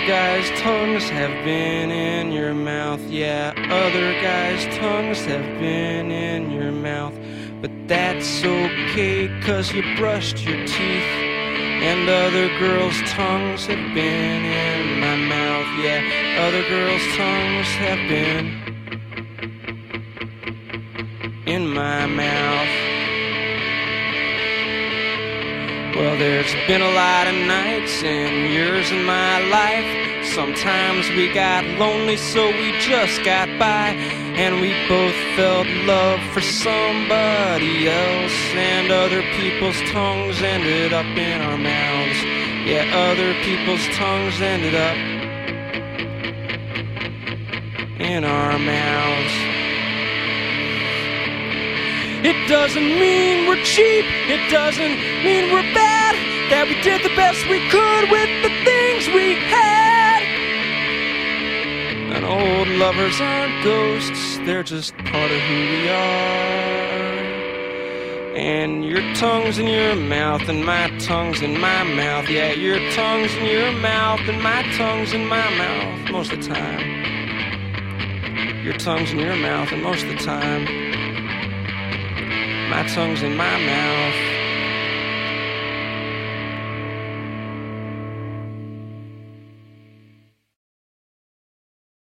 guys' tongues have been in your mouth. Yeah, other guys' tongues have been in your mouth. But that's okay, 'cause you brushed your teeth. And other girls' tongues have been in my mouth. Yeah, other girls' tongues have been in my mouth. Well, there's been a lot of nights and years in my life. Sometimes we got lonely, so we just got by. And we both felt love for somebody else. And other people's tongues ended up in our mouths. Yeah, other people's tongues ended up in our mouths. It doesn't mean we're cheap, it doesn't mean we're bad, that we did the best we could with the things we had. And old lovers aren't ghosts, they're just part of who we are. And your tongue's in your mouth and my tongue's in my mouth. Yeah, your tongue's in your mouth and my tongue's in my mouth most of the time. Your tongue's in your mouth and most of the time my tongue's in my mouth.